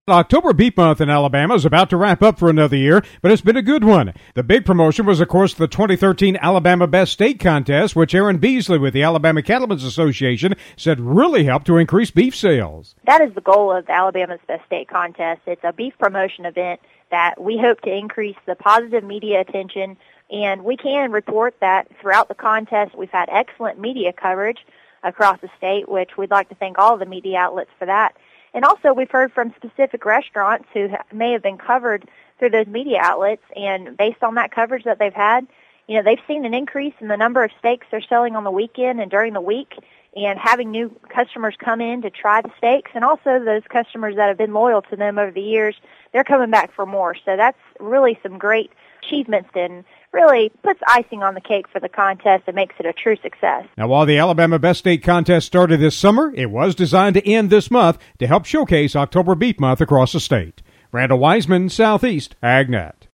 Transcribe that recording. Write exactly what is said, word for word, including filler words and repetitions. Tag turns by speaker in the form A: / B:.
A: October Beef Month in Alabama is about to wrap up for another year, but it's been a good one. The big promotion was, of course, the twenty thirteen Alabama Best Steak Contest, which Aaron Beasley with the Alabama Cattlemen's Association said really helped to increase beef sales.
B: That is the goal of the Alabama's Best Steak Contest. It's a beef promotion event that we hope to increase the positive media attention, and we can report that throughout the contest we've had excellent media coverage across the state, which we'd like to thank all of the media outlets for that. And also, we've heard from specific restaurants who may have been covered through those media outlets, and based on that coverage that they've had, you know, they've seen an increase in the number of steaks they're selling on the weekend and during the week, and having new customers come in to try the steaks, and also those customers that have been loyal to them over the years, they're coming back for more. So that's really some great achievements and really puts icing on the cake for the contest and makes it a true success.
A: Now, while the Alabama Best Steak Contest started this summer, it was designed to end this month to help showcase October Beef Month across the state. Randall Wiseman, Southeast AgNet.